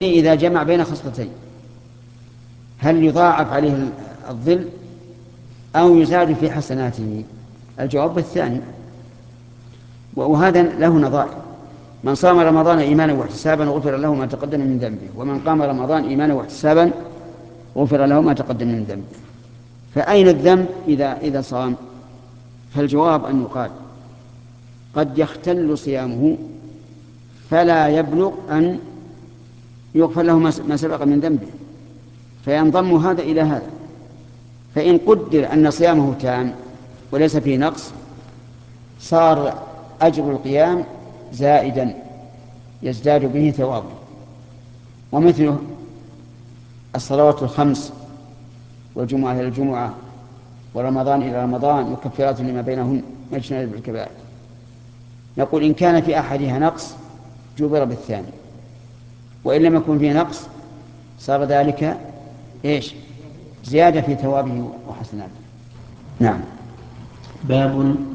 إذا جمع بين خصلتين هل يضاعف عليه الظل أو يزاد في حسناته؟ الجواب الثاني، وهذا له نظائر. من صام رمضان إيمانا واحتسابا غفر له ما تقدم من ذنبه، ومن قام رمضان إيمانا واحتسابا غفر له ما تقدم من ذنبه. فأين الذنب إذا صام؟ فالجواب أن يقال قد يختل صيامه فلا يبلغ أن يغفر له ما سبق من ذنبه، فينضم هذا إلى هذا. فإن قدر أن صيامه تام وليس فيه نقص صار أجر القيام زائدا يزداد به ثوابه. ومثله الصلوات الخمس والجمعة إلى الجمعة ورمضان إلى رمضان وكفارات لما بينهن واجتناب الكبائر. نقول إن كان في أحدها نقص جبر بالثاني، وإن لم يكن فيه نقص صار ذلك زيادة في ثوابه وحسناته. نعم. باب